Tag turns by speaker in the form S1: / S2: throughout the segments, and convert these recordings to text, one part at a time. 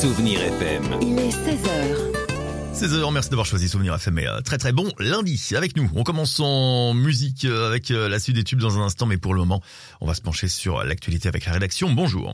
S1: Souvenir FM.
S2: Il est 16h.
S3: 16h, merci d'avoir choisi Souvenir FM et très très bon lundi avec nous. On commence en musique avec la suite des tubes dans un instant, mais pour le moment, on va se pencher sur l'actualité avec la rédaction. Bonjour.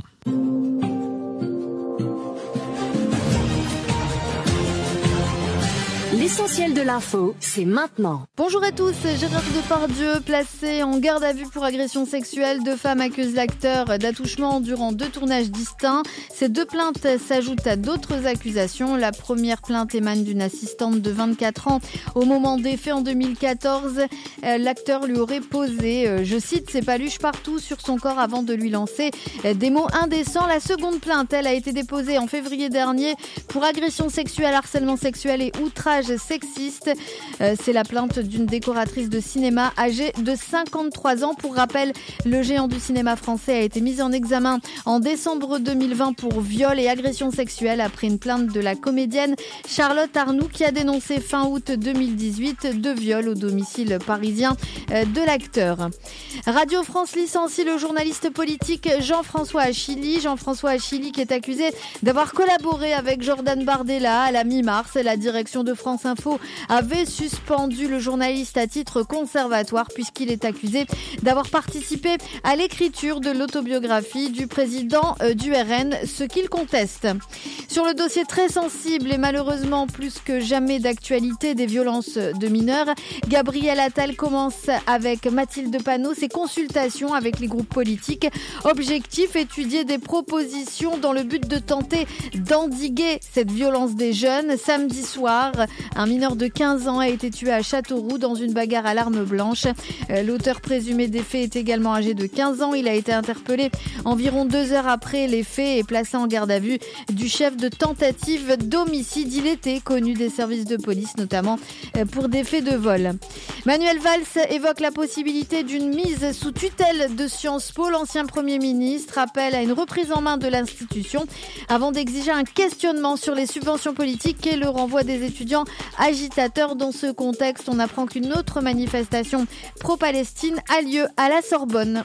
S2: L'essentiel de l'info, c'est maintenant.
S4: Bonjour à tous, Gérard Depardieu, placé en garde à vue pour agression sexuelle. 2 femmes accusent l'acteur d'attouchement durant 2 tournages distincts. Ces 2 plaintes s'ajoutent à d'autres accusations. La première plainte émane d'une assistante de 24 ans. Au moment des faits en 2014, l'acteur lui aurait posé, je cite, ses paluches partout sur son corps avant de lui lancer des mots indécents. La seconde plainte, elle, a été déposée en février dernier pour agression sexuelle, harcèlement sexuel et outrage sexiste. C'est la plainte d'une décoratrice de cinéma âgée de 53 ans. Pour rappel, le géant du cinéma français a été mis en examen en décembre 2020 pour viol et agression sexuelle après une plainte de la comédienne Charlotte Arnoux qui a dénoncé fin août 2018 2 viols au domicile parisien de l'acteur. Radio France licencie le journaliste politique Jean-François Achilli. Jean-François Achilli qui est accusé d'avoir collaboré avec Jordan Bardella à la mi-mars. La direction de France Info avait suspendu le journaliste à titre conservatoire puisqu'il est accusé d'avoir participé à l'écriture de l'autobiographie du président du RN, ce qu'il conteste. Sur le dossier très sensible et malheureusement plus que jamais d'actualité des violences de mineurs, Gabriel Attal commence avec Mathilde Panot ses consultations avec les groupes politiques. Objectif, étudier des propositions dans le but de tenter d'endiguer cette violence des jeunes. Samedi soir, un mineur de 15 ans a été tué à Châteauroux dans une bagarre à l'arme blanche. L'auteur présumé des faits est également âgé de 15 ans. Il a été interpellé environ 2 heures après les faits et placé en garde à vue du chef de tentative d'homicide. Il était connu des services de police, notamment pour des faits de vol. Manuel Valls évoque la possibilité d'une mise sous tutelle de Sciences Po. L'ancien Premier ministre appelle à une reprise en main de l'institution avant d'exiger un questionnement sur les subventions politiques et le renvoi des étudiants agitateurs. Dans ce contexte, on apprend qu'une autre manifestation pro-Palestine a lieu à la Sorbonne.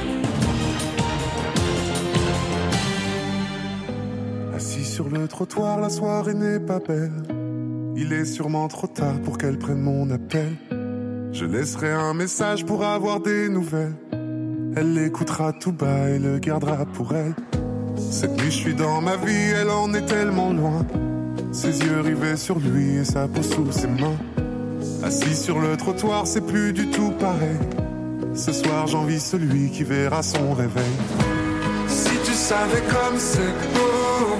S5: Assis sur le trottoir, la soirée n'est pas belle. Il est sûrement trop tard pour qu'elle prenne mon appel. Je laisserai un message pour avoir des nouvelles. Elle l'écoutera tout bas et le gardera pour elle. Cette nuit je suis dans ma vie, elle en est tellement loin. Ses yeux rivés sur lui et sa peau sous ses mains. Assis sur le trottoir, c'est plus du tout pareil. Ce soir j'envie celui qui verra son réveil. Si tu savais comme c'est beau,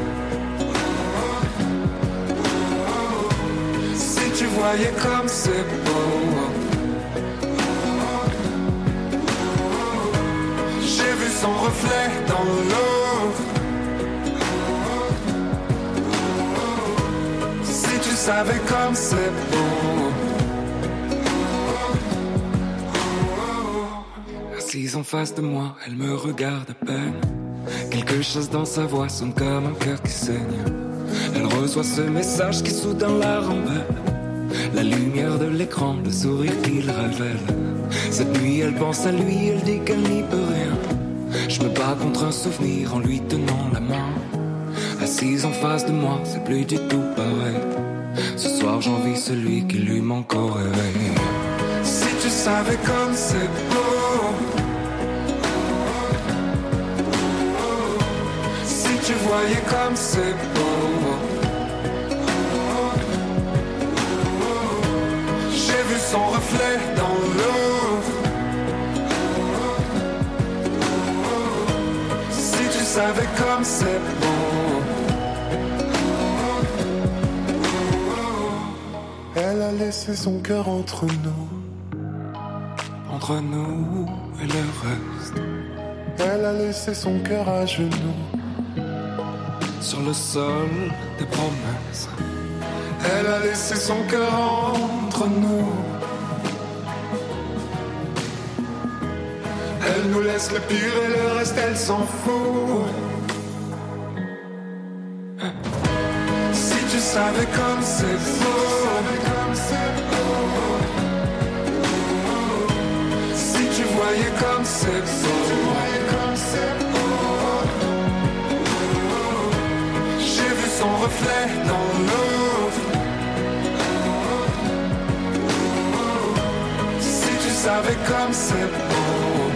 S5: si tu voyais comme c'est beau. J'ai vu son reflet dans l'eau. Si tu savais comme c'est beau. Assise en face de moi, elle me regarde à peine. Quelque chose dans sa voix sonne comme un cœur qui saigne. Elle reçoit ce message qui soudain la rend belle. La lumière de l'écran, le sourire qu'il révèle. Cette nuit elle pense à lui, elle dit qu'elle n'y peut rien. Je me bats contre un souvenir en lui tenant la main. Assise en face de moi, c'est plus du tout pareil. Ce soir j'envie celui qui lui manque au réveil. Si tu savais comme c'est beau, si tu voyais comme c'est beau. J'ai vu son reflet dans l'eau. Si tu savais comme c'est beau. Elle a laissé son cœur entre nous et le reste. Elle a laissé son cœur à genoux sur le sol des promesses. Elle a laissé son cœur entre nous. Elle nous laisse le pire et le reste elle s'en fout. Si tu savais comme c'est beau. Si tu voyais comme c'est beau. J'ai reflets dans l'eau. Si tu savais comme c'est beau.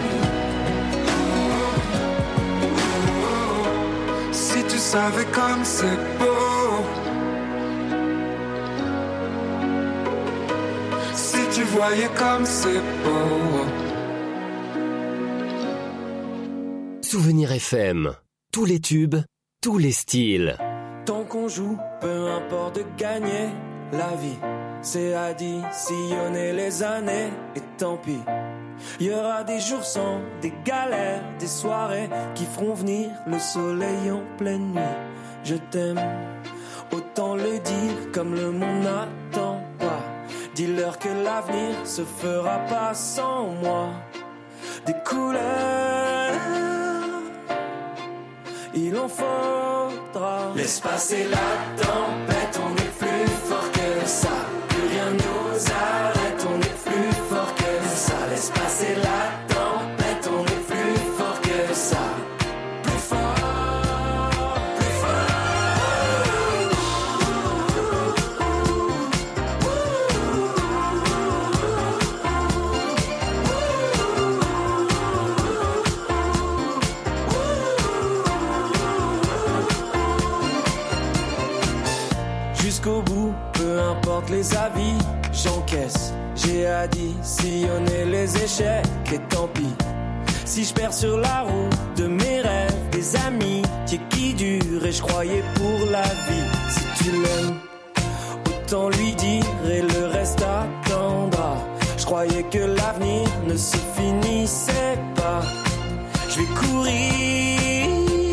S5: Si tu savais comme c'est beau. Si tu voyais comme c'est beau.
S1: Souvenir FM. Tous les tubes, tous les styles.
S6: Tant qu'on joue, peu importe de gagner la vie. C'est additionner les années et tant pis. Il y aura des jours sans, des galères, des soirées qui feront venir le soleil en pleine nuit. Je t'aime, autant le dire comme le monde n'attend pas. Dis-leur que l'avenir se fera pas sans moi. Des couleurs, il en faudra. Laisse passer la tempête, on est plus fort que ça. Plus rien nous arrête, on est plus fort que ça. Laisse passer la tempête, on est plus fort que ça. Plus fort, plus fort. Jusqu'au bout, peu importe les avis, j'encaisse. J'ai additionné les échecs et tant pis. Si je perds sur la route de mes rêves, des amis qui durent et je croyais pour la vie. Si tu l'aimes, autant lui dire et le reste attendra. Je croyais que l'avenir ne se finissait pas. Je vais courir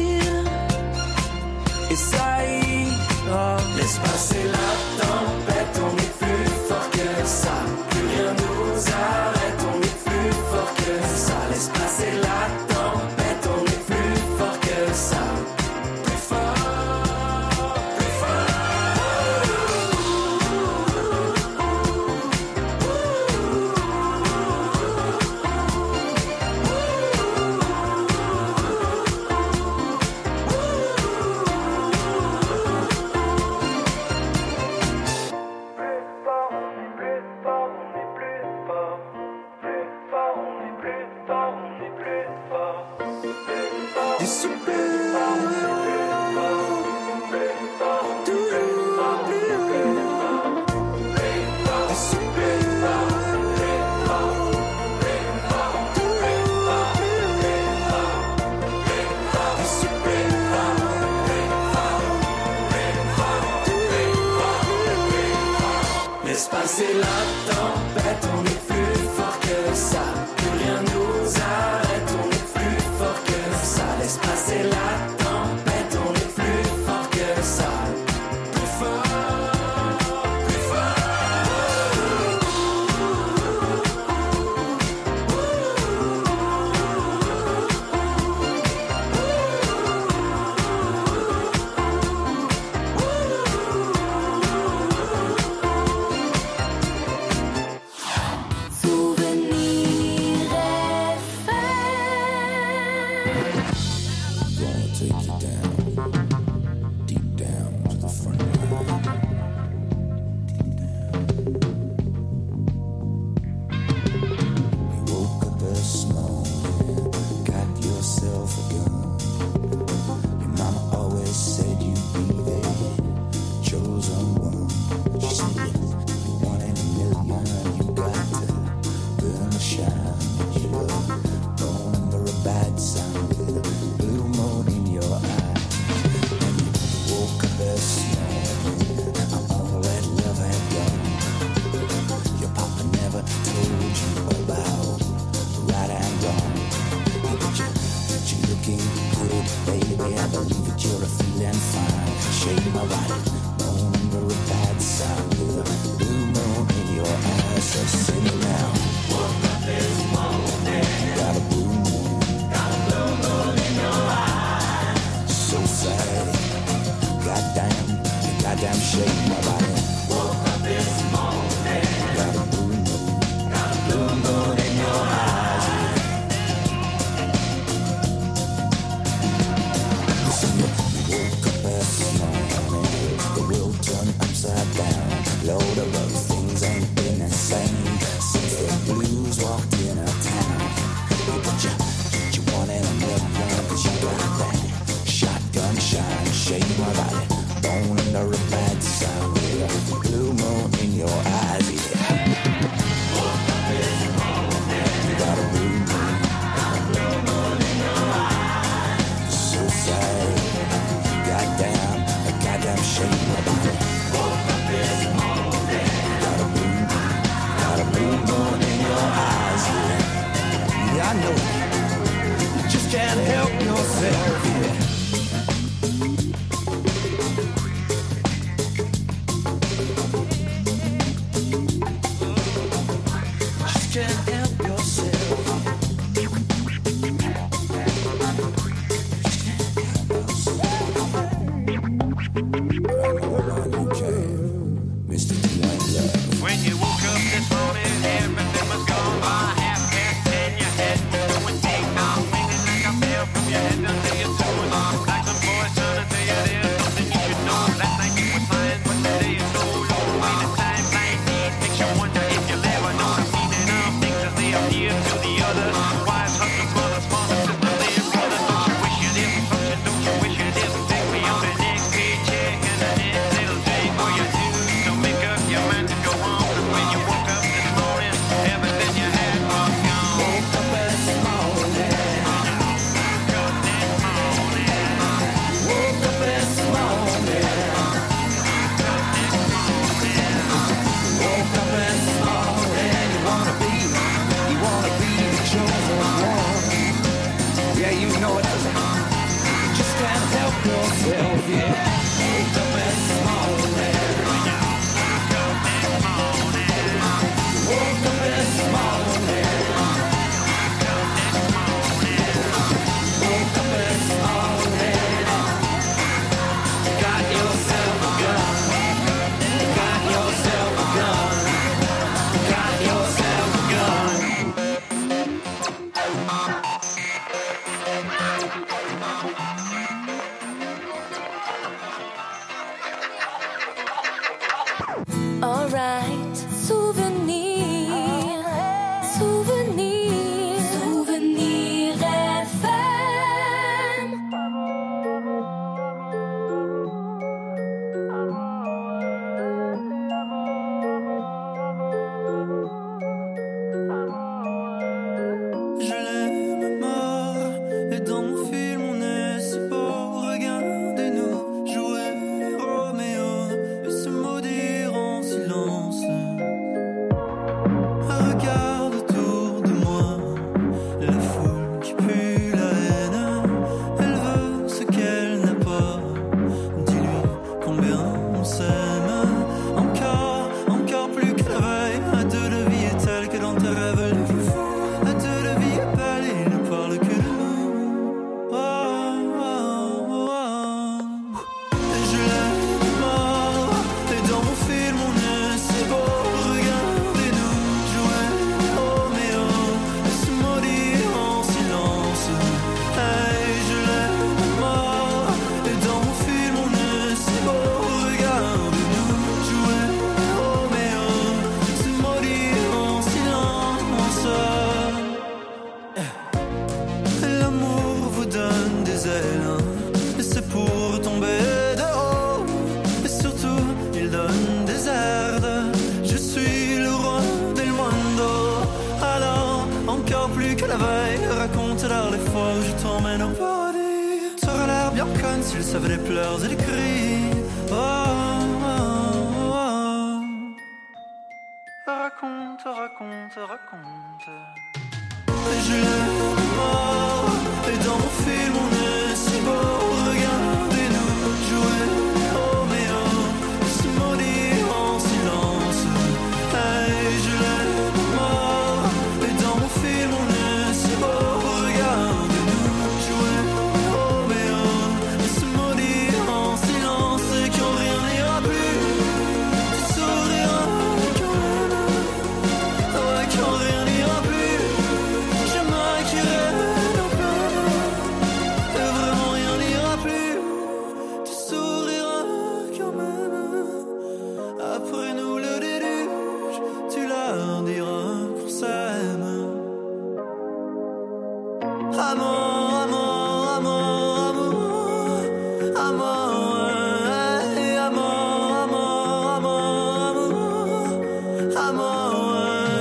S6: et ça ira. Laisse passer la tempête, on est plus fort que ça. Plus rien nous arrête, on est plus fort que ça. Laisse passer la tempête, on est plus fort que ça. Plus fort, plus passer la tempête, on est plus fort que ça. Plus rien nous arrête, on est plus fort que ça. Laisse passer la tempête, on est plus fort que ça. Plus fort, plus fort.
S7: bien conne s'il savait les pleurs et les cris. Oh, oh, oh, oh. Raconte, raconte, raconte. Et je l'aime mort. Et dans mon film on est si beau. Regardez-nous jouer Roméo, se maudit en silence. Et je l'aime mort. Et dans mon film on est si beau. Regardez-nous jouer Roméo, se maudit en silence. Et quand rien n'ira plus, tu souriras quand même. Ouais, quand rien n'ira plus, je m'acquierai nos peines. Et vraiment rien n'ira plus, tu souriras quand même. Après nous le déluge, tu leur diras qu'on s'aime. Amour, amour, amour, amour, amour, hey, amour, amour, amour, amour, amour,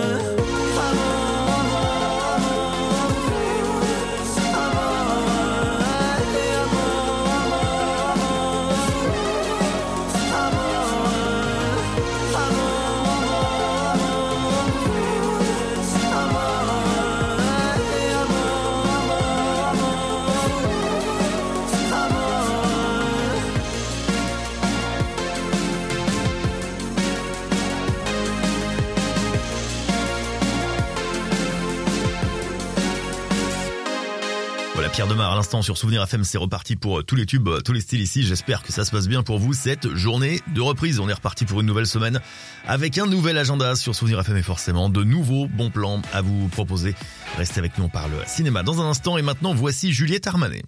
S3: Voilà, Pierre Demar à l'instant sur Souvenir FM, c'est reparti pour tous les tubes, tous les styles ici. J'espère que ça se passe bien pour vous cette journée de reprise. On est reparti pour une nouvelle semaine avec un nouvel agenda sur Souvenir FM et forcément de nouveaux bons plans à vous proposer. Restez avec nous, on parle cinéma dans un instant et maintenant voici Juliette Armanet.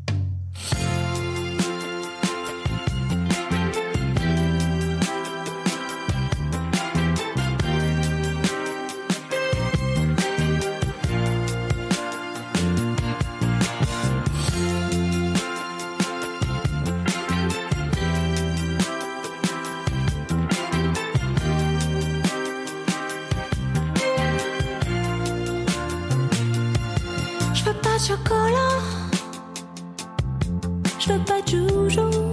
S8: Je veux pas de chocolat, je veux pas de joujou.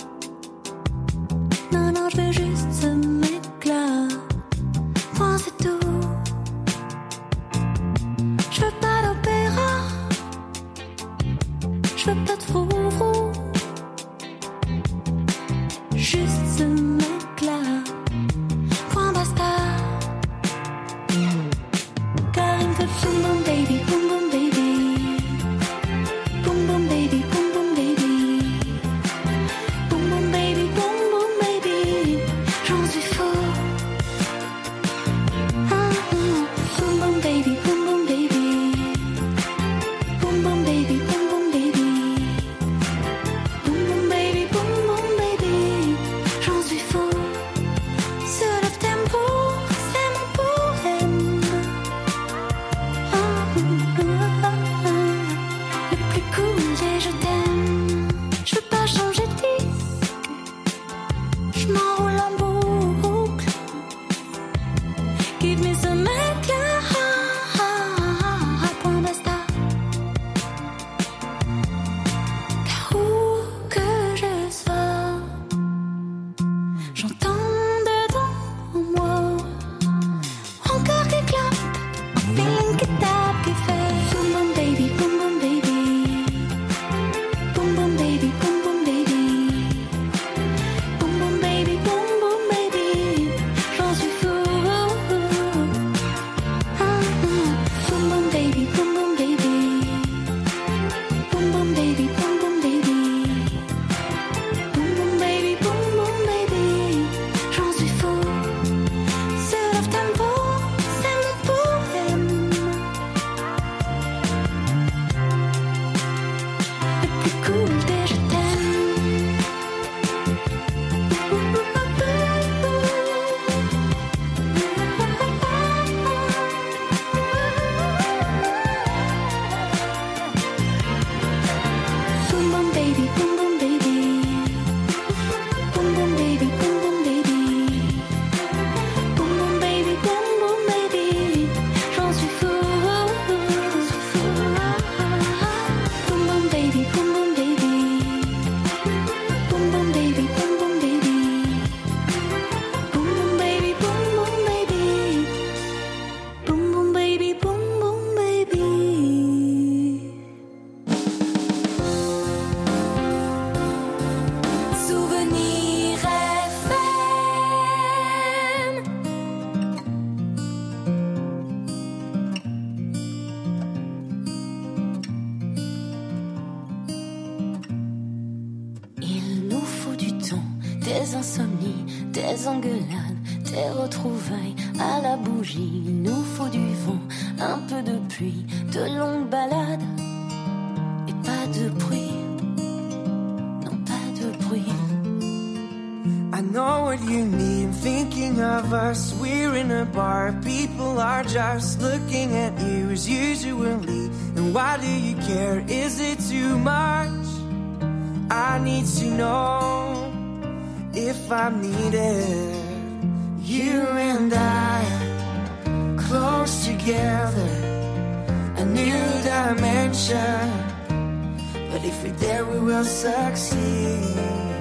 S8: Non, non, je veux juste ce mec-là. Point, c'est tout. Je veux pas d'opéra, je veux pas de froufrou. Juste ce mec-là. Point, basta. Car il me fait boum boum baby, boum boum baby. Boum boum baby, boum boum baby. des insomnies, des engueulades, des retrouvailles à la bougie. Il nous faut du vent, un peu de pluie, de longues balades et pas de bruit. Non, pas de bruit.
S6: I know what you mean, thinking of us. We're in a bar, people are just looking at you as usually. And why do you care? Is it too much? I need to know if I'm needed. You and I, close together, a new dimension. But if we're there, we will succeed.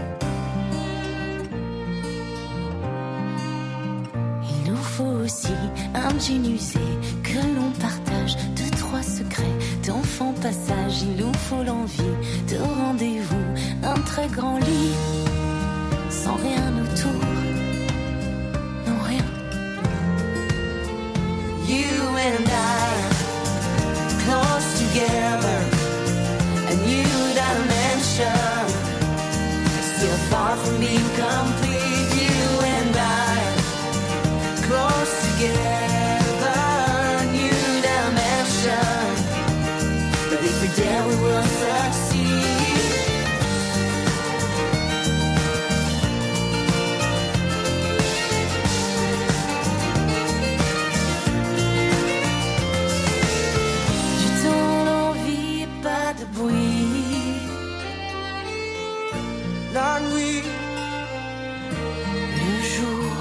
S8: Aussi un jean usé que l'on partage, 2-3 secrets d'enfants passage. Il nous faut l'envie de rendez-vous, un très grand lit sans rien autour, non rien.
S6: You and I, close together, a new dimension, still far from being complete. You and I, close together, new dimension. But if we're there, we will succeed.
S8: Du temps, l'envie et pas de bruit.
S6: La nuit,
S8: le jour,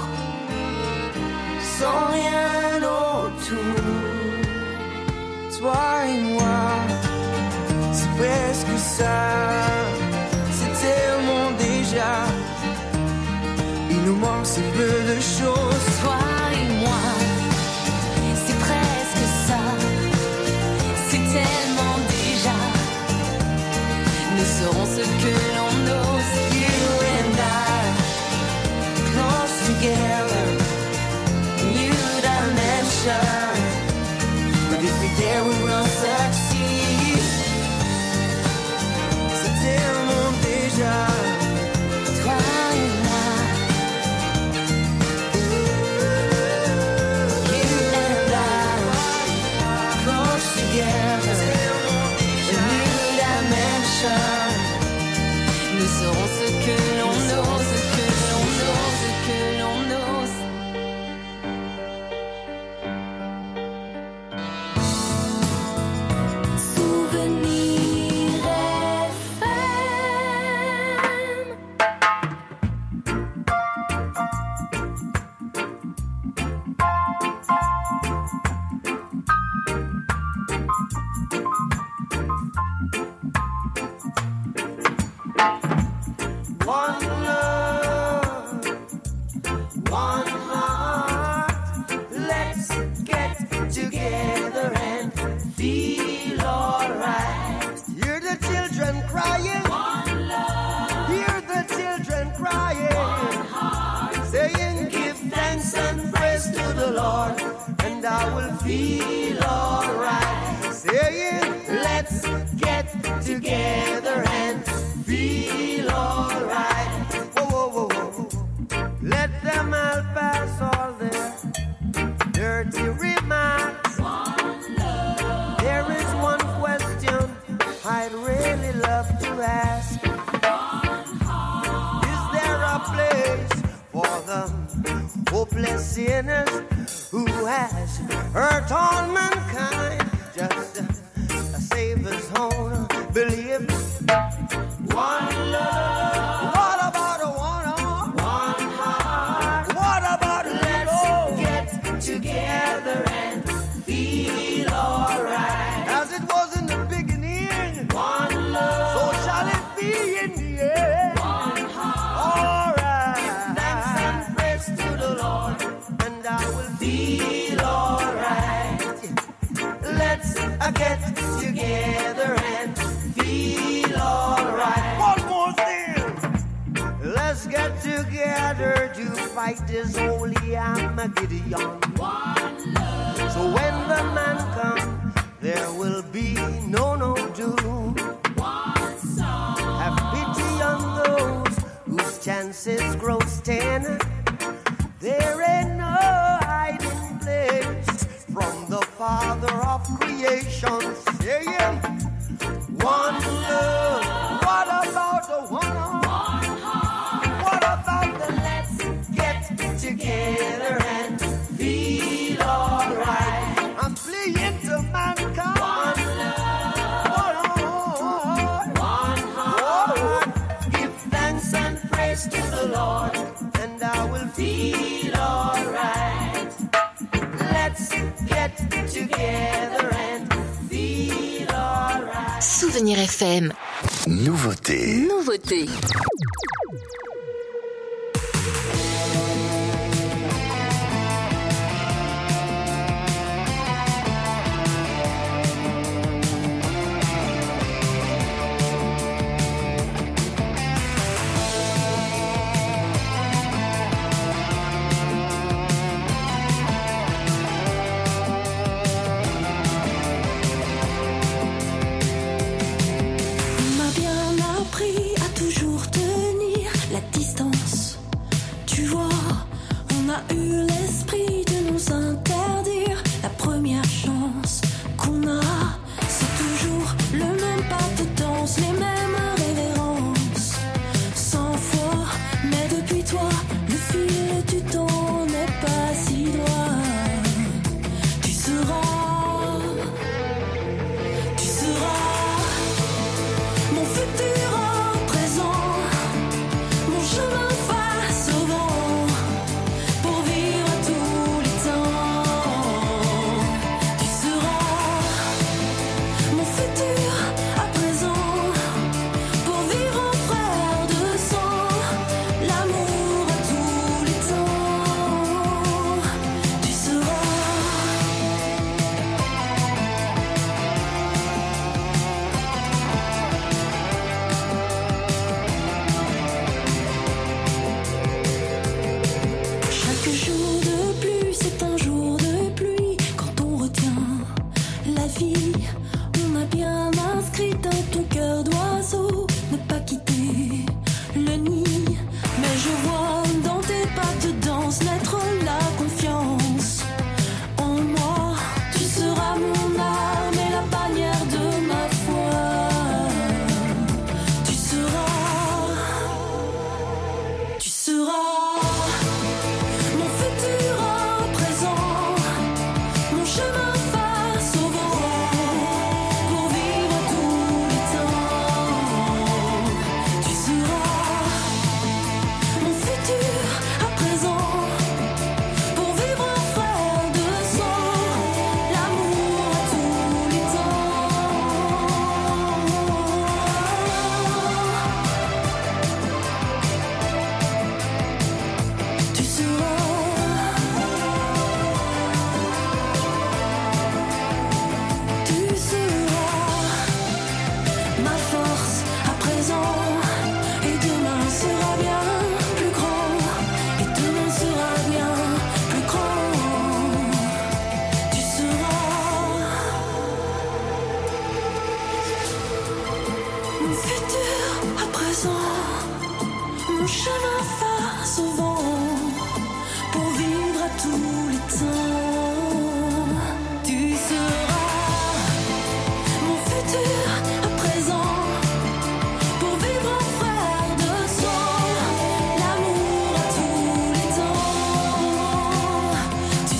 S6: sans rien autour. Toi et moi, c'est presque ça. C'est tellement déjà. Il nous manque si peu de choses.
S8: toi et moi, c'est presque ça. C'est tellement déjà. Nous serons ce que l'on ose.
S6: You and I, close together, new dimension. But if we're there, we will succeed. C'est tellement déjà.
S8: Toi et moi,
S6: You and I, close together, a new dimension.
S8: nous serons ce que l'on ose, ce que l'on ose, ce que l'on ose. Souvenir FM.
S6: One love, one heart. Let's get together and feel alright. Hear the children crying. One love. Hear the children crying. One heart. Saying, give thanks and praise to the Lord, and I will feel alright. Saying, let's get together and feel alright. Whoa, whoa, whoa, whoa. Let them all pass all their dirty remarks. There is one question I'd really love to ask. Is there a place for the hopeless sinners who has hurt all mankind? Just a Savior's own belief. One love. What about a one heart? What about let's get together and feel alright? As it was in the beginning, one love. So shall it be in the end. One heart. Alright. Give thanks and praise to the Lord, and I will feel alright. Let's get together and feel alright. One more thing. Let's get together to fight this holy Armageddon. So when the man comes, there will be no doom. Have pity on those who stand
S9: senses grow ten. There ain't no hiding place from the Father of creation. Saying, one love. What about the one heart? What about the let's get together and feel alright? I'm pleading to mankind. One heart. Give thanks and praise to the Lord, and I will feel alright. Let's get together and feel alright.
S2: Souvenir FM.
S1: Nouveauté.
S2: Nouveauté.
S8: On m'a bien appris à toujours tenir la distance. Tu vois, on a eu l'esprit de nous interdire la première chance qu'on a. C'est toujours le même pas de danse, les mêmes révérences. 100 fois, mais depuis toi, le fil du temps n'est pas si droit. Tu seras mon futur en présent, mon chemin face au vent, pour vivre tous les temps. Tu seras mon futur à présent, pour vivre en frère de sang, l'amour à tous les temps. Tu seras chaque jour de pluie, c'est un jour de pluie. Quand on retient la vie, on a bien inscrit dans ton cœur d'oiseau ne pas quitter le nid. Mais je vois dans tes pas de danse naître la confiance en moi. Tu seras mon arme et la bannière de ma foi. Tu seras mon futur en présent, mon chemin face au vent, pour vivre tous les temps. Tu seras mon futur à présent, pour vivre en frère de sang, l'amour à tous les temps. Tu seras ma force à présent, et demain sera bien plus grand, et demain sera bien plus grand. Tu seras mon futur à présent, mon chemin face au vent, pour vivre à tous les temps. Tu seras mon futur à présent, pour vivre en frère de sang, l'amour à tous les temps. Tu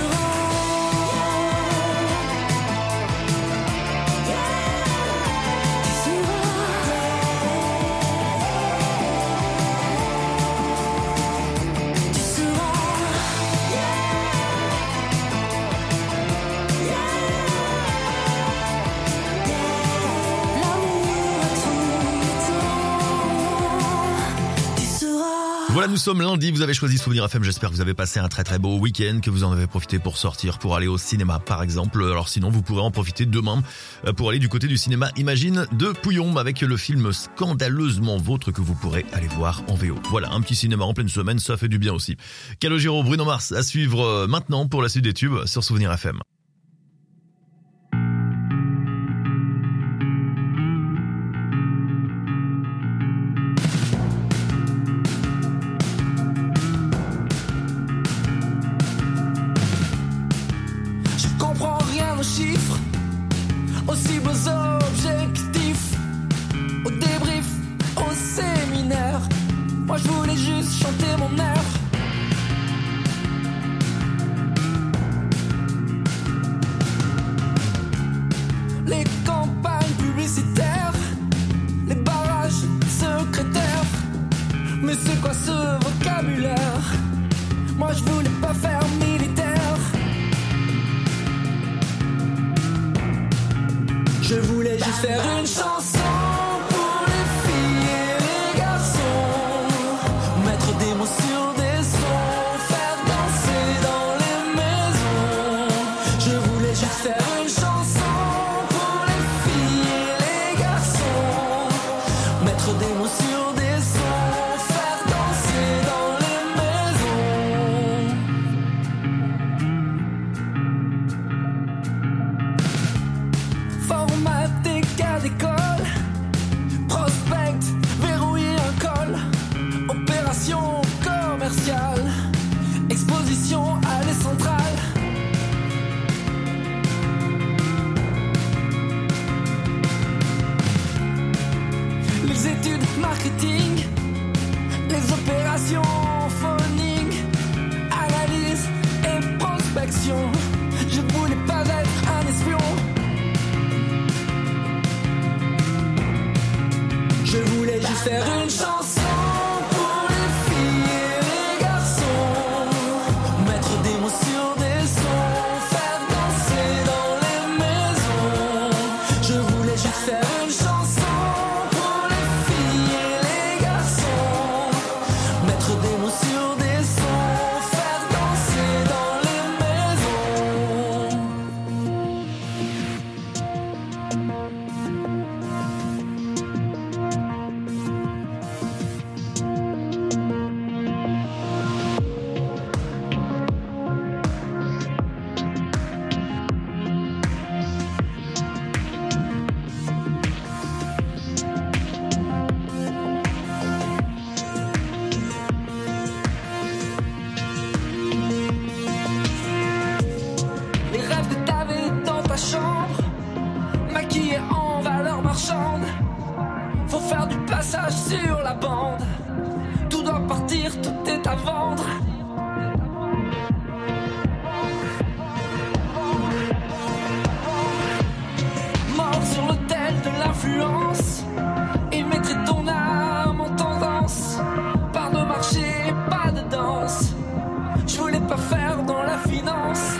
S3: Voilà, nous sommes lundi, vous avez choisi Souvenir FM, j'espère que vous avez passé un très très beau week-end, que vous en avez profité pour sortir, pour aller au cinéma par exemple. Alors sinon, vous pourrez en profiter demain pour aller du côté du cinéma Imagine de Pouillon avec le film Scandaleusement Vôtre que vous pourrez aller voir en VO. Voilà, un petit cinéma en pleine semaine, ça fait du bien aussi. Calogero, Bruno Mars à suivre maintenant pour la suite des tubes sur Souvenir FM.
S6: voulais juste chanter mon air. Les campagnes publicitaires, les barrages secrétaires. Mais c'est quoi ce vocabulaire? Moi je voulais pas faire militaire. Je voulais juste faire une chanson pour les filles et les garçons. Mettre des mots sur des sons, faire danser dans les maisons. Je voulais juste faire une chanson pour les filles et les garçons. Mettre des mots sur des sons, faire danser dans les maisons. Formater cas d'école, prospect, verrouiller un col, opération commerciale, exposition à les centrales. Les études marketing, les opérations phoning, analyse et prospection. Je voulais pas être un espion. Je voulais juste faire une chanson pour les filles et les garçons. Mettre des mots sur des sons, faire danser dans les maisons. Je voulais juste faire une chanson pour les filles et les garçons. Mettre des mots sur des sons, faire danser dans les maisons. Les rêves que t'avais dans ta chambre, maquillés en valeur marchande. Faut faire du passage sur la bande. Tout doit partir, tout est à vendre. Mort sur l'autel de l'influence, et mettrait ton âme en tendance. Pas de marché, pas de danse. Je voulais pas faire dans la finance.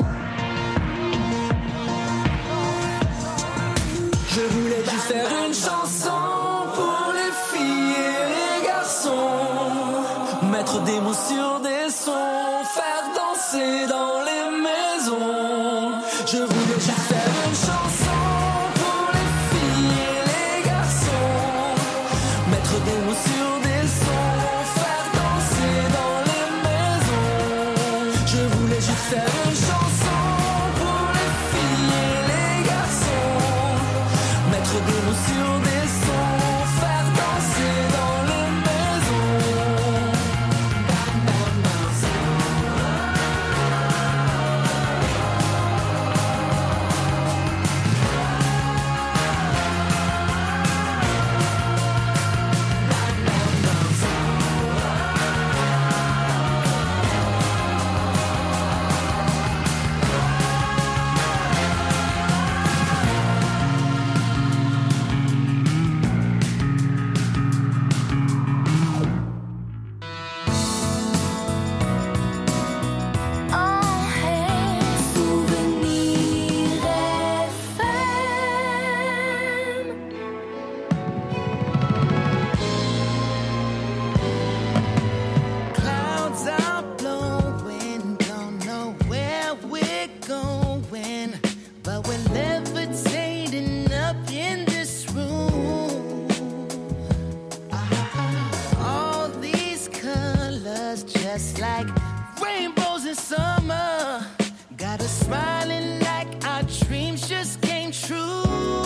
S6: Je voulais juste faire une chanson pour les filles et les garçons. Mettre des mots sur des sons, faire danser dans les maisons. Je voulais juste faire une chanson pour les filles et les garçons. Mettre des mots sur des sons, faire danser dans les maisons. Je voulais juste faire une chanson pour les filles et les garçons. Mettre des mots sur des sons, faire danser dans les maisons.
S10: just like rainbows in summer. Got us smiling like our dreams just came true.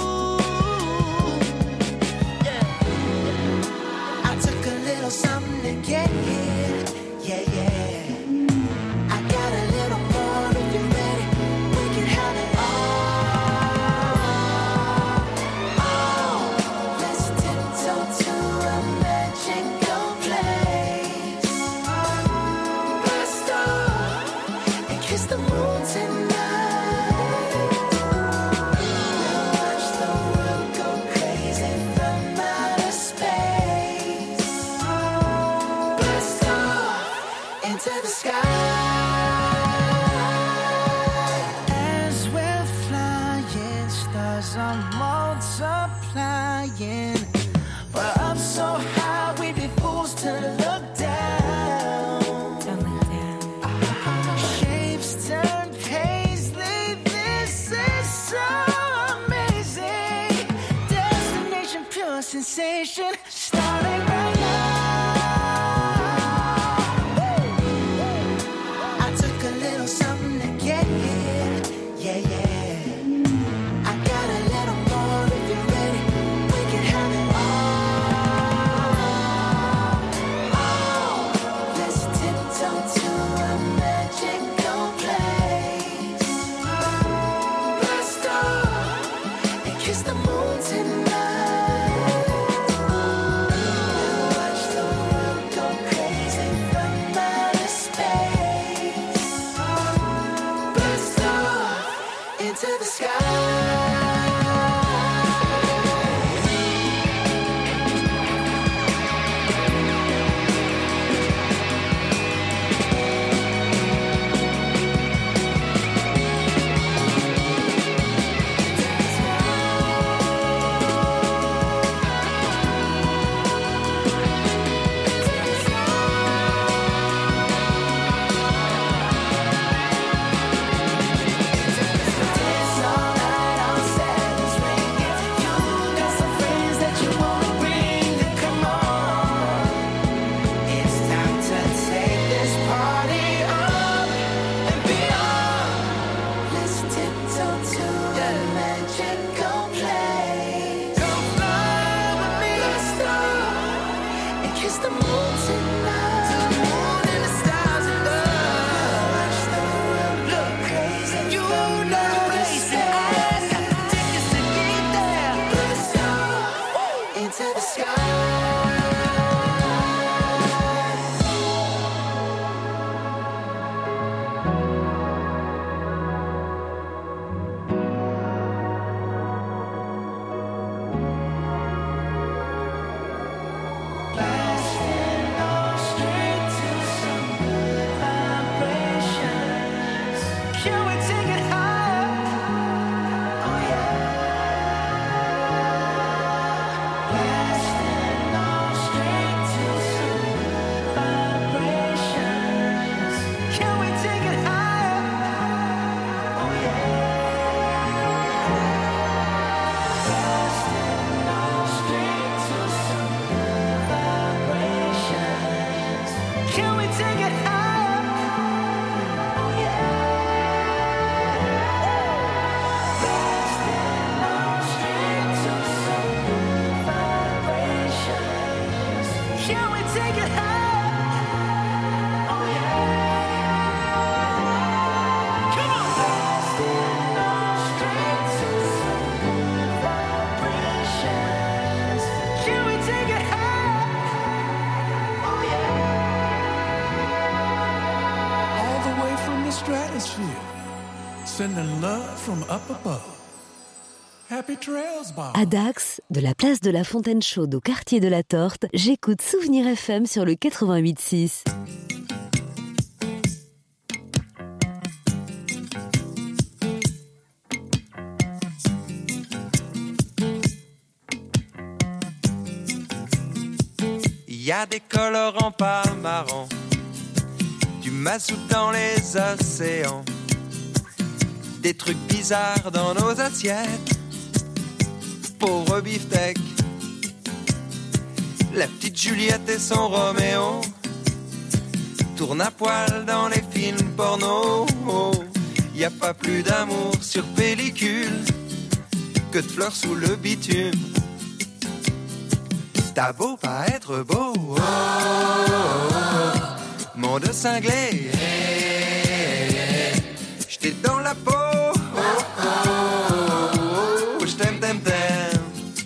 S10: Yeah. I took a little something to get here. Yeah, yeah. I got a little more if you're ready. We can have it all. Oh, let's tiptoe to a magical place. into the sky. As we're flying, stars are multiplying. We're up so high, we'd be fools to look down. Shapes turn paisley, this is so amazing. Destination, pure sensation, starting right now. I took a little something to get here, yeah, yeah. I got a little more if you're ready, we can have it all. Let's tiptoe to a magical place. Blast off and kiss the moon tonight. We'll watch the world go crazy from outer space. Blast off into the sky. Dance all night, all sad is ringing. You got some friends that you wanna bring. Come on, it's time to take this party up and beyond. Let's tiptoe to a magical place. Come fly with me, let's start and kiss the moon tonight. To the moon and the stars above. Watch the world look crazy. You know it's I got the tickets to get there. Let's go into the sky. Blasting off straight to some good vibrations. Can we take it higher? Oh yeah. Blasting off straight to some good vibrations. Can we take it higher? Oh yeah. Blasting off straight to some good vibrations. Can we take it higher? Oh yeah. Blasting off straight to some good vibrations. Can we take it higher? Oh yeah. Come on. Blasting off straight to some good vibrations. Can we take it higher? Oh yeah.
S7: All the way from the stratosphere, sending love from up above. Happy trails, Bob.
S2: À Dax, de la place de la Fontaine Chaude au quartier de la Torte, j'écoute Souvenir FM sur le 88.6.
S11: Il y a des colorants pas marrants, du mazout dans les océans, des trucs bizarres dans nos assiettes. Pauvre beefsteak, la petite Juliette et son Roméo tournent à poil dans les films porno. Y a pas plus d'amour sur pellicule que de fleurs sous le bitume. T'as beau pas être beau, oh, oh, oh, monde cinglé, j't'ai dans la peau, oh, oh, oh, j't'aime, t'aime, t'aime.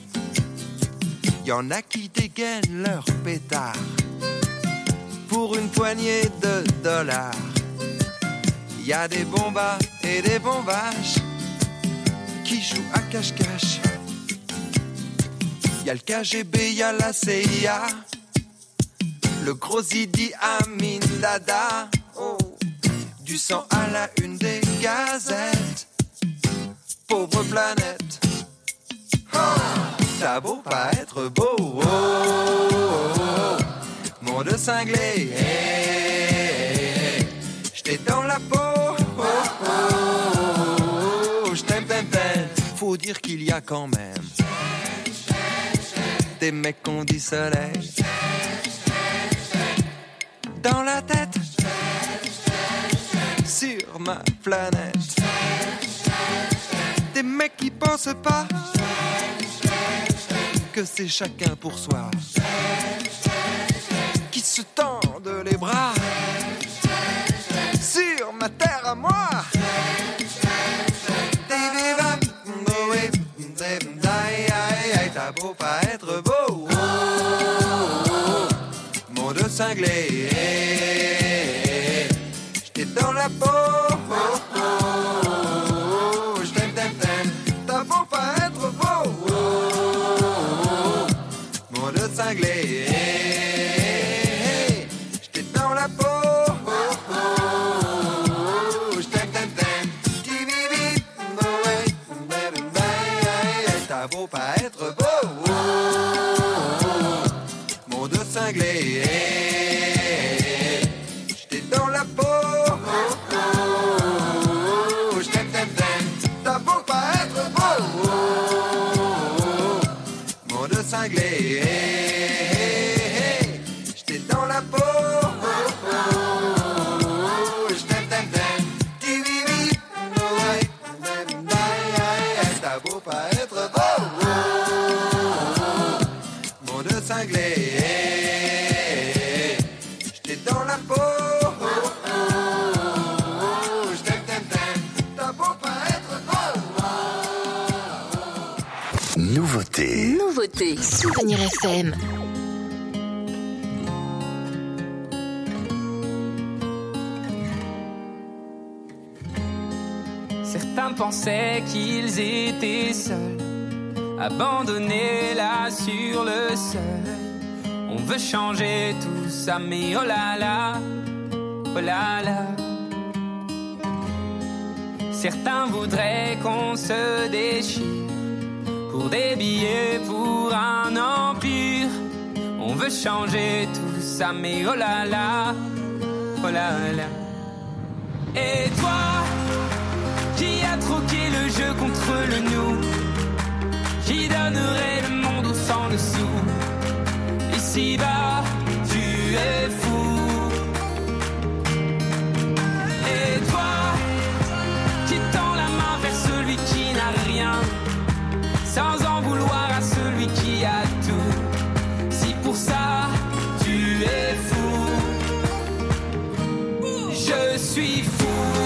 S11: Y'en a qui dégainent leur pétard pour une poignée de dollars. Y a des bombas et des bombages qui jouent à cache-cache. Y'a le KGB, y'a la CIA, le gros Idi Amin Dada. Oh. Du sang à la une des gazettes. Pauvre planète. Oh. T'as beau pas être beau. Oh, oh, oh. Monde cinglé. Hey. J't'ai dans la peau. Oh, oh, oh. J't'aime, t'aime, t'aime. Faut dire qu'il y a quand même des mecs qu'on dit soleil dans la tête sur ma planète. Des mecs qui pensent pas que c'est chacun pour soi, qui se tendent les bras sur ma terre à moi. T'as beau pas être beau, oh, oh, oh. Monde cinglé, j't'ai dans la peau, oh, oh, oh. J't'aime, t'aime, t'aime. T'as beau pas être beau, oh, oh, oh. Monde cinglé, j't'ai dans la peau, oh, oh, oh. J't'aime, t'aime, t'aime. T'as beau pas être beau, cinglé, j'étais dans la peau, oh, oh, oh. J't'aime, t'aime, t'aime. T'as beau pas être beau, oh, oh, oh. Monde cinglé, j'étais dans la peau, oh, oh, oh. J't'aime, t'aime, t'aime. T'as beau pas être beau, oh, oh, oh. Monde cinglé. Dans la peau, oh, oh, oh. J't'aime, t'aime, t'aime. T'as beau pas être beau, oh, oh.
S1: Nouveauté.
S2: Nouveauté. Souvenir FM.
S12: Certains pensaient qu'ils étaient seuls, abandonnés là sur le seuil. On veut changer tout ça, mais oh là là, oh là là. Certains voudraient qu'on se déchire pour des billets, pour un empire. On veut changer tout ça, mais oh là là, oh là là. Et toi, qui a troqué le jeu contre le nous, qui donnerait le monde au sang dessous? Ici-bas, tu es fou. Et toi, qui tend la main vers celui qui n'a rien, sans en vouloir à celui qui a tout. Si pour ça, tu es fou, je suis fou.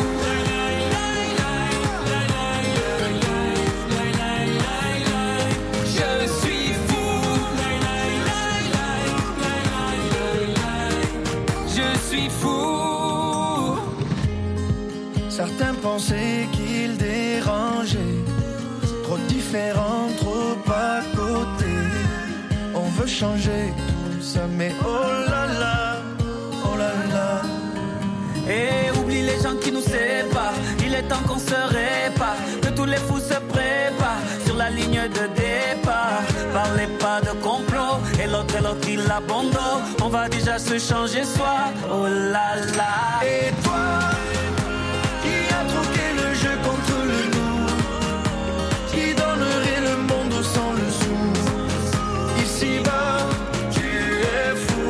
S7: Certains pensaient qu'ils dérangeaient, trop différents, trop à côté. On veut changer tout ça, mais oh là là, oh là là.
S12: Et oublie les gens qui nous séparent, il est temps qu'on se répare, que tous les fous se préparent sur la ligne de départ. Parlez pas de complot, et l'autre il abandonne. On va déjà se changer soi, oh là là.
S7: Et toi, qui a troqué le jeu contre le nous, qui donnerait le monde sans le sou. Ici-bas, tu es fou.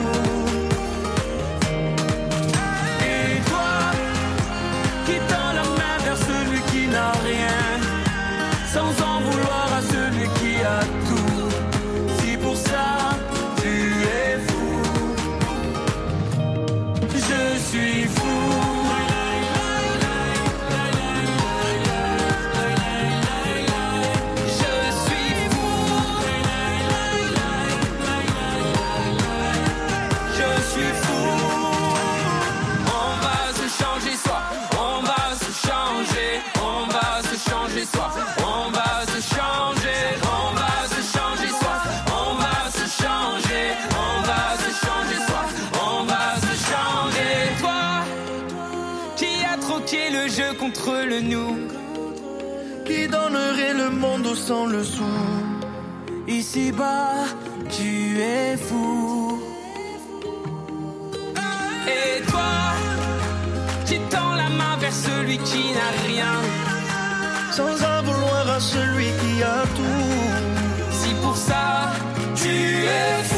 S12: Et toi, qui tend la main vers celui qui n'a rien, sans en vouloir à celui qui a tout. Si pour ça, tu es fou, je suis fou. On va se changer soi, je contre le nous.
S7: Qui donnerait le monde sans le sou?
S12: Ici-bas, tu es fou. Et toi, tu tends la main vers celui qui n'a rien,
S7: sans en vouloir à celui qui a tout.
S12: Si pour ça, tu es fou.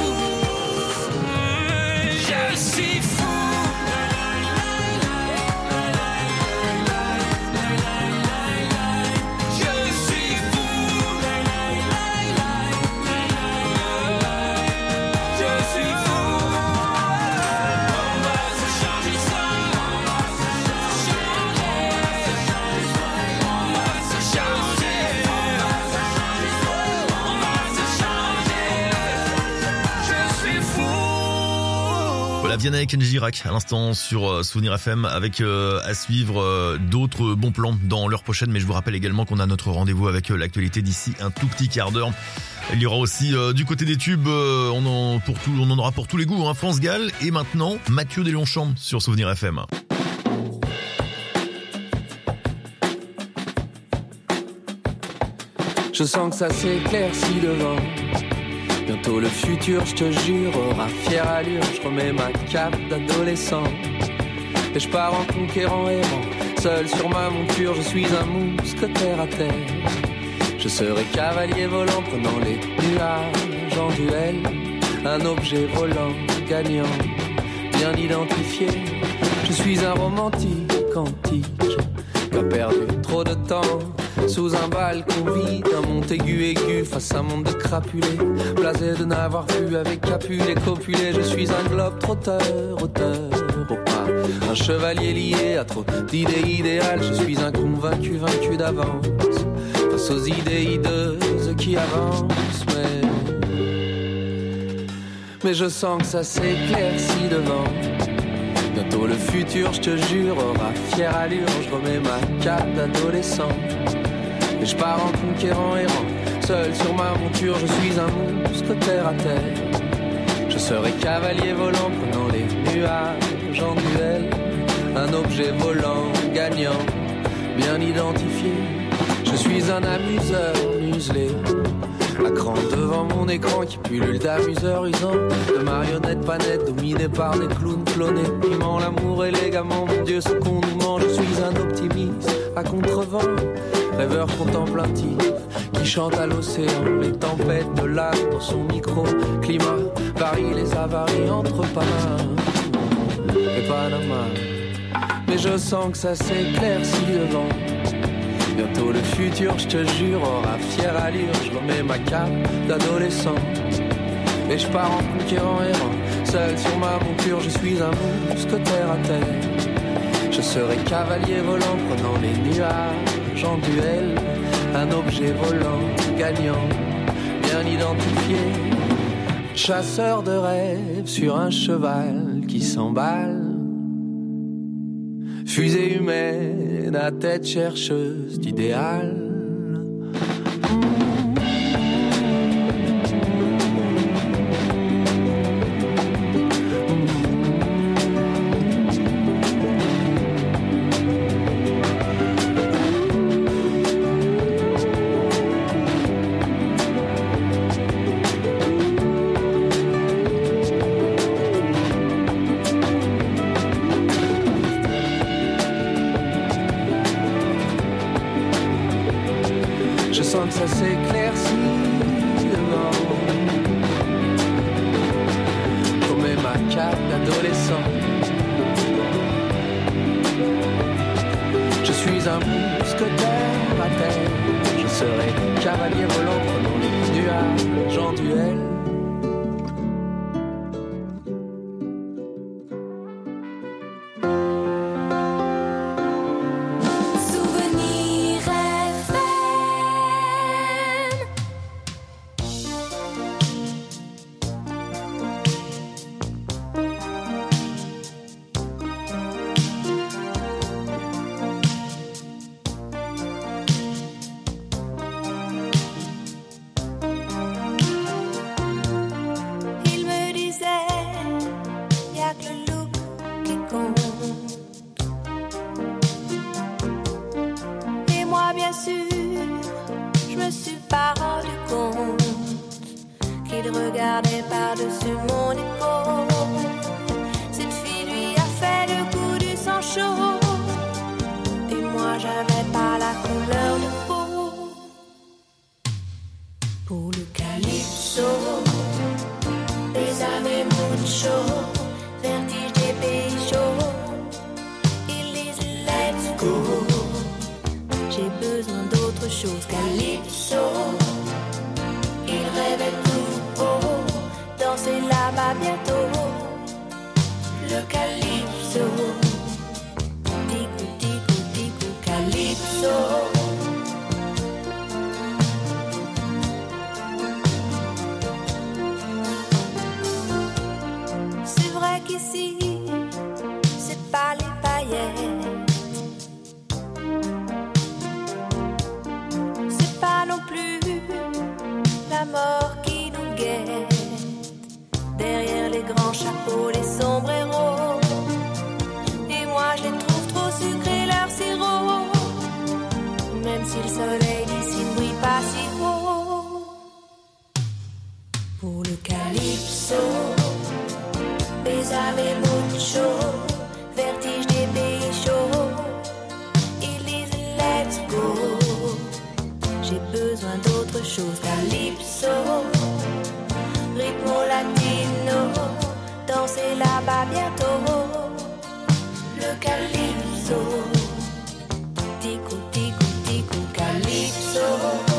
S12: Je suis fou.
S3: Vianney et Kenji Girac à l'instant sur Souvenir FM avec à suivre d'autres bons plans dans l'heure prochaine, mais je vous rappelle également qu'on a notre rendez-vous avec l'actualité d'ici un tout petit quart d'heure. Il y aura aussi du côté des tubes, on en aura pour tous les goûts, hein, France Gall et maintenant Mathieu Deslongchamps sur Souvenir FM.
S6: Je sens que ça s'éclaircit devant. Bientôt le futur, je te jure, aura fière allure. Je remets ma cape d'adolescent et je pars en conquérant errant. Seul sur ma monture, je suis un mousquetaire à terre. Je serai cavalier volant, prenant les nuages en duel. Un objet volant, gagnant, bien identifié. Je suis un romantique antique qui a perdu trop de temps sous un balcon vide, un Montaigu aigu face à un monde de crapulés. Blasé de n'avoir pu avec Capulet copuler. Je suis un globe trotteur, auteur au pas, un chevalier lié à trop d'idées idéales. Je suis un convaincu, vaincu d'avance face aux idées hideuses qui avancent. Mais je sens que ça s'éclaircit devant. Bientôt le futur, je te jure, aura fière allure. Je remets ma cape d'adolescent et je pars en conquérant errant. Seul sur ma monture, je suis un mousquetaire à terre. Je serai cavalier volant, prenant les nuages en duel. Un objet volant, gagnant, bien identifié. Je suis un amuseur muselé, à cran devant mon écran qui pullule d'amuseurs usants, de marionnettes panettes dominées par des clowns clonés. Piment, l'amour et les gamins, mon Dieu, ce qu'on nous ment. Je suis un optimiste à contrevent, rêveur contemplatif qui chante à l'océan les tempêtes de l'âme dans son micro. Climat, Paris, les avaries entre Panama et Panama. Mais je sens que ça s'éclaircit devant. Bientôt le futur, je te jure, aura fière allure. Je remets ma cape d'adolescent et je pars en conquérant errant. Seul sur ma monture, je suis un mousquetaire à terre. Je serai cavalier volant, prenant les nuages en duel. Un objet volant, gagnant, bien identifié. Chasseur de rêves sur un cheval qui s'emballe. Fusée humaine à tête chercheuse d'idéal. Ça s'éclaircit devant. Comme ma cape d'adolescent. Je suis un mousquetaire à terre. Je serai cavalier volant prenant les nuages en duel.
S8: regardait par-dessus mon épaule. Cette fille lui a fait le coup du sang chaud. Et moi j'avais pas la couleur de peau. Pour le calypso, bésame mucho, vertige des pays chauds. Il disent let's go. J'ai besoin d'autre chose, calypso. Il rêvait tout haut, danser là-bas bientôt. Le calypso, tico, calypso. C'est vrai qu'ici, c'est pas les paillettes. C'est pas non plus la mort qui nous guette. Derrière les grands chapeaux, les sombreros. Et moi je les trouve trop sucrés, leur sirop. Même si le soleil d'ici ne brille pas si haut. Pour le calypso, bésame mucho, vertige des pays chauds. Ils disent let's go. J'ai besoin d'autre chose, calypso, rythmo latino, danser là-bas bientôt. Le calypso, tico, calypso.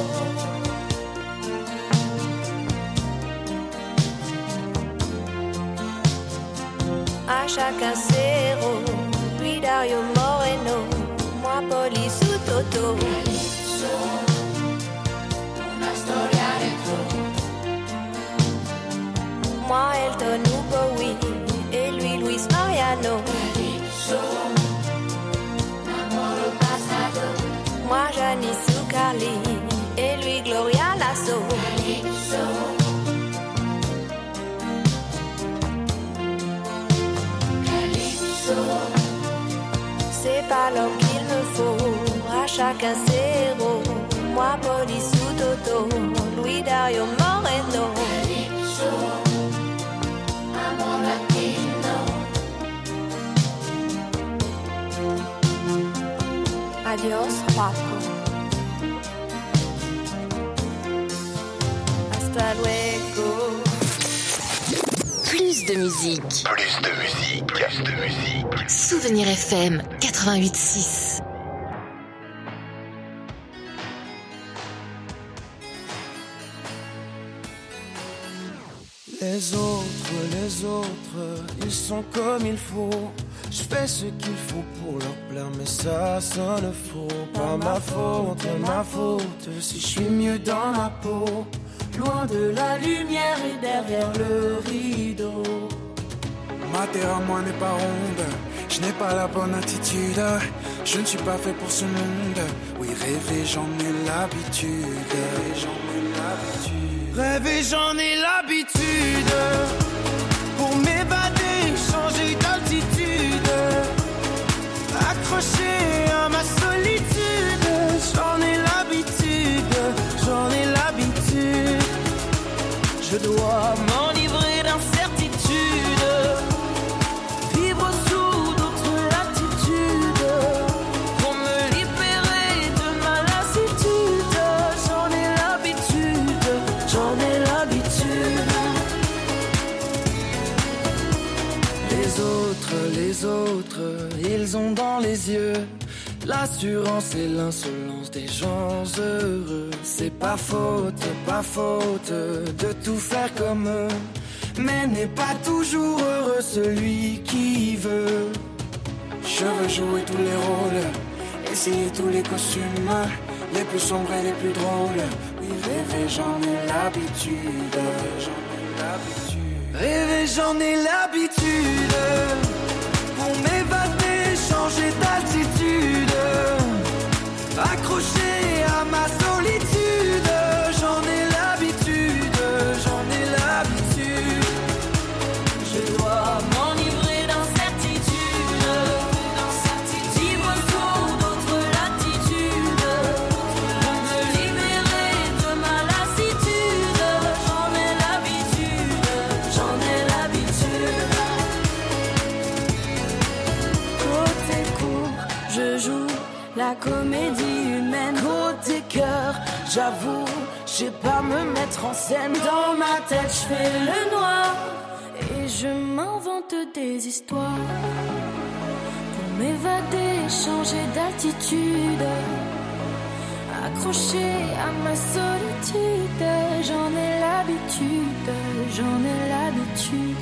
S8: À chacun zéro, lui Dario Moreno, moi Police ou Toto. Moi Elton ou Bowie, et lui Luis Mariano. Moi Janice ou Carly, et lui Gloria Lasso. C'est pas l'homme qu'il me faut, à chacun zéro. Moi Police ou Toto, Louis Dario Moreno. Amor latino. Adios Paco. Hasta luego.
S2: Plus de musique.
S1: Plus de musique. Plus de musique.
S2: Souvenir FM 88.6.
S6: Les autres, ils sont comme il faut. Je fais ce qu'il faut pour leur plaire, mais ça sonne faux. Pas ma faute, si je suis mieux dans ma peau. Loin de la lumière et derrière le rideau.
S13: Ma terre à moi n'est pas ronde, je n'ai pas la bonne attitude. Je ne suis pas fait pour ce monde. Oui, rêver, j'en ai l'habitude.
S6: Rêver, j'en ai l'habitude. Pour m'évader, changer d'altitude. Accroché à ma solitude. J'en ai l'habitude. Je dois m'enivrer d'incertitude. Vivre sous d'autres latitudes. Pour me libérer de ma lassitude. J'en ai l'habitude. Les autres, ils ont dans les yeux l'assurance et l'insolence des gens heureux. C'est pas faute de tout faire comme eux. Mais n'est pas toujours heureux celui qui veut.
S13: Je veux jouer tous les rôles, essayer tous les costumes, les plus sombres et les plus drôles. Oui, rêver, j'en ai l'habitude.
S6: Rêver, j'en ai l'habitude. Pour m'évader, changer d'altitude. Accroché à ma solitude. J'en ai l'habitude. Je dois m'enivrer d'incertitude. Vivre sous d'autres latitudes. Pour me libérer de ma lassitude. J'en ai l'habitude.
S8: la comédie humaine.
S6: Côté cœur, j'avoue, je sais pas me mettre en scène. Dans ma tête, je fais le noir
S8: et je m'invente des histoires pour m'évader, changer d'attitude, accroché à ma solitude. J'en ai l'habitude, j'en ai l'habitude.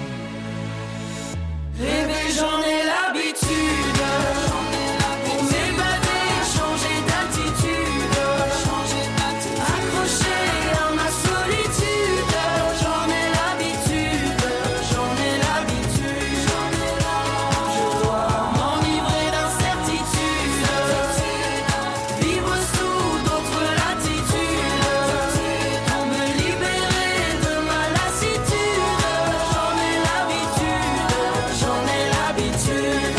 S6: Rêver, j'en ai l'habitude. Pour m'évader, changer d'attitude, accroché à ma solitude. J'en ai l'habitude, j'en ai l'habitude. Je dois m'enivrer d'incertitude, vivre sous d'autres latitudes, pour me libérer de ma lassitude. J'en ai l'habitude, j'en ai l'habitude.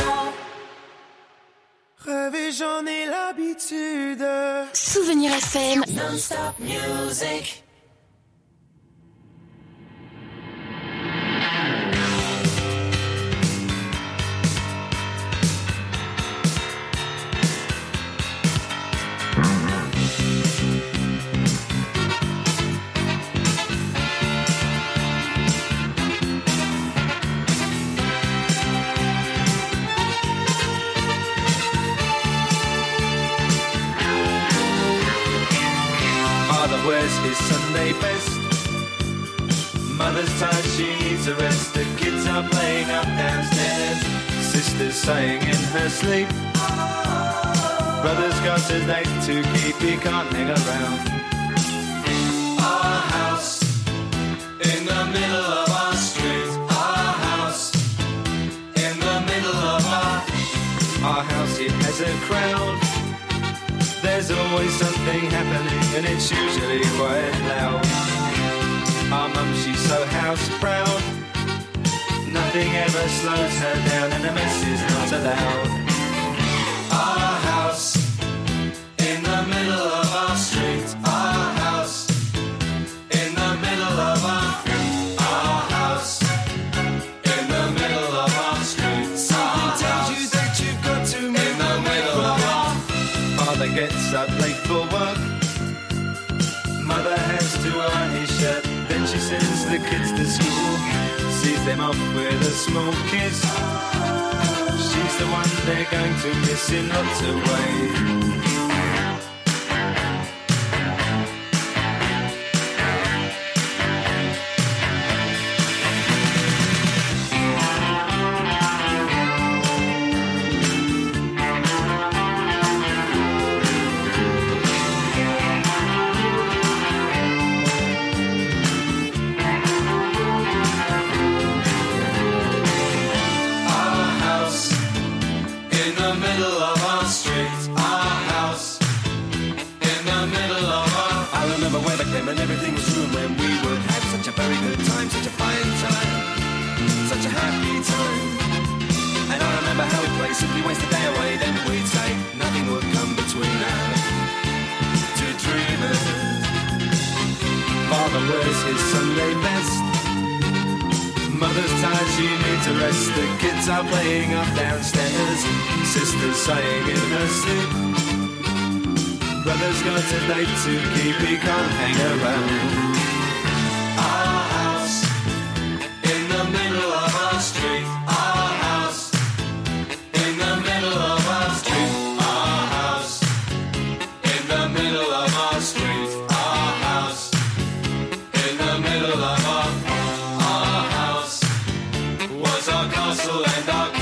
S6: Rêver, j'en ai l'habitude.
S8: Souvenir FM.
S6: Non-stop music.
S7: Father wears his Sunday best. Mother's tired, she needs a rest. The kids are playing up downstairs. Sister's sighing in her sleep. Brother's got a date to keep, he can't hang around. Our house in the middle of our street. Our house in the middle of our house, it has a crowd. There's always something happening and it's usually quite loud. Our mum, she's so house proud. Nothing ever slows her down and a mess is not allowed. Our house in the middle of our street. Our house in the middle of our house in the middle of our street. Something tells you that you've got to move in the middle of our. Father gets up late for work. Mother has to iron his shirt. Then she sends the kids to school, sees them off with a small kiss. She's the one they're going to miss in lots of ways. And everything was true when we would have such a very good time, such a fine time, such a happy time. And I remember how we'd play, simply waste the day away. Then we'd say nothing would come between us, two dreamers. Father wears his Sunday best. Mother's tired, she needs a rest. The kids are playing up downstairs. Sister's sighing in her sleep. Brother's got a date to keep, he can't hang around. Our house in the middle of our street. Our house in the middle of our street. Our house in the middle of our street. Our house in the middle of our house was our castle and our